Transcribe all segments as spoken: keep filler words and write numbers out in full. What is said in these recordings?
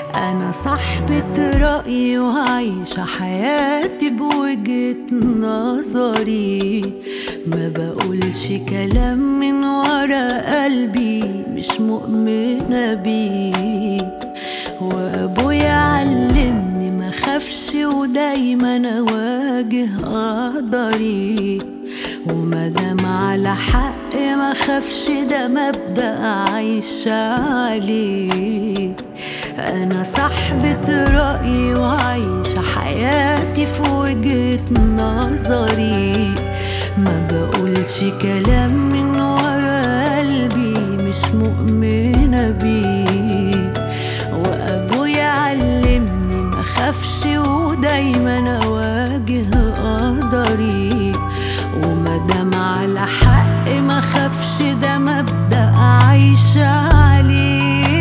أنا صاحبة رأيي وعايشة حياتي بوجهة نظري، ما بقولش كلام من ورا قلبي مش مؤمنة بيه. وأبويا علمني ما خافش ودايما أواجه قدري، ومادام على حق ما خافش ده مبدأ عايشة عليه. أنا صاحبة رأيي وعايشة حياتي في وجهة نظري، ما بقولش كلام من ورا قلبي مش مؤمنة بيه. وأبويا علمني ما خافش ودايما أواجه قدري، ومادام على حق ما خافش ده مبدأ عايشة عليه.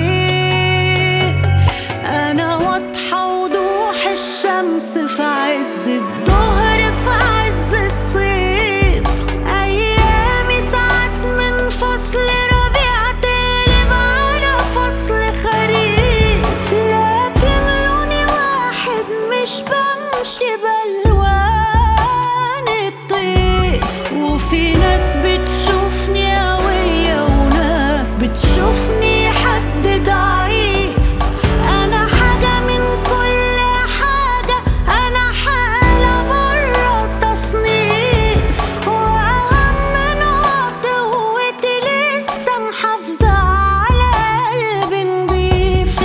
أنا واضحة وضوح الشمس في عز الظهر في عز الصيف، أيامي ساعات من فصل ربيع تقلب على فصل خريف، لكن لوني واحد مش بمشي بألوان الطيف. وفي ناس بتشوفني قوية وناس بتشوفني حد ضعيف، أنا حاجة من كل حاجة، أنا حالة برا التصنيف. وأهم نقط قوتي لسه محافظة على قلب نضيف.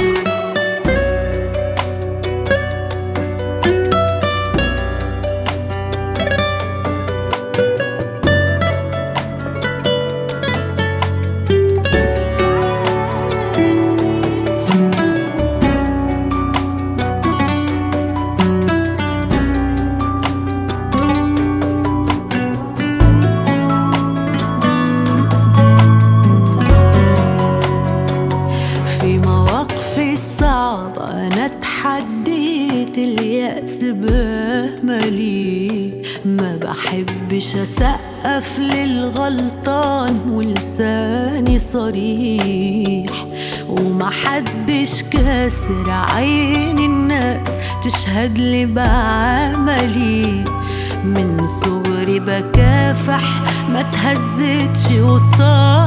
في مواقفي الصعبة أنا اتحديت اليأس بأملي، ما بحبش أسقف للغلطان ولساني صريح، ومحدش كاسر عين الناس تشهد لي بعملي. من صغري بكافح ما تهزتش وصار